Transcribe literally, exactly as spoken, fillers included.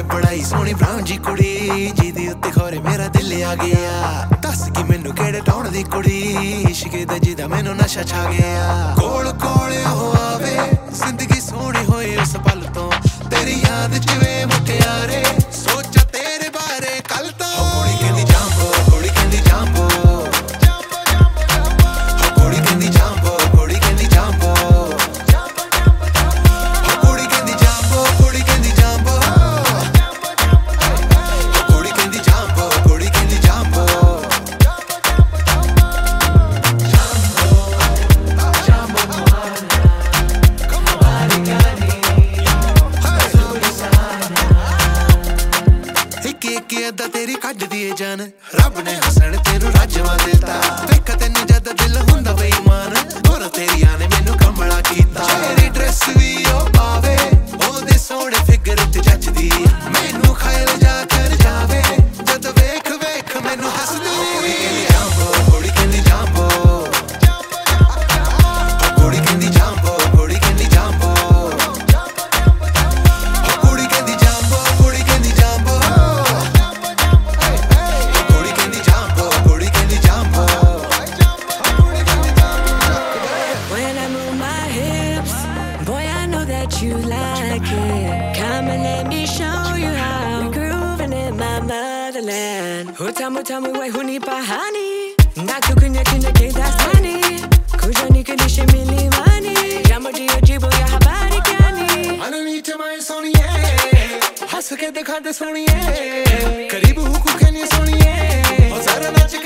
बड़ाई सोहनी ब्राउन जी कुड़ी जिहदे उत्ते खौरे मेरा दिल आ गया दस कि मैनू केड़े टाउन दी कुड़ी इश्क दा जिहदा मैनू नशा छा गया कोल कोल ओ आवे जिंदगी सोहनी होए उस पल तो तेरी याद च वे मुटियारे सोचा तेरे बारे कल तो कुड़ी कहंदी जांबो कुड़ी कहंदी जांबो कुड़ी कहंदी जांबो कुड़ी कहंदी जांबो कुड़ी कहंदी जांबो कुड़ी कहंदी जांबो कुड़ी कहंदी जांबो कुड़ी कहंदी जांबो अदा तेरी कड दी जान रब ने हसन तेरू राजवा देता वेख तेनू जद दिल हुंदा बेईमान और तेरी आने मैनू कमला कीता तेरी ड्रेस भी ओ पावे ओदे सोहणे फिगर ते जचदी मैनू खायल जा कर जावे जद वेख वेख मैनू हसदी कुड़ी कहंदी जांबो कुड़ी कहंदी जांबो कुड़ी कहंदी जांबो कुड़ी कहंदी जांबो कुड़ी कहंदी जांबो कुड़ी कहंदी जांबो You like it, come and let me show you how we're grooving in my motherland. Utamu tamu wai huni pahani, naku kunya kunya ke dasani, kujani kunishi milimani, jambo dio jibo ya habari gani. Underneath my soniye, hasu ke dekha de soniye, karibu huku kenya soniye, o zara nach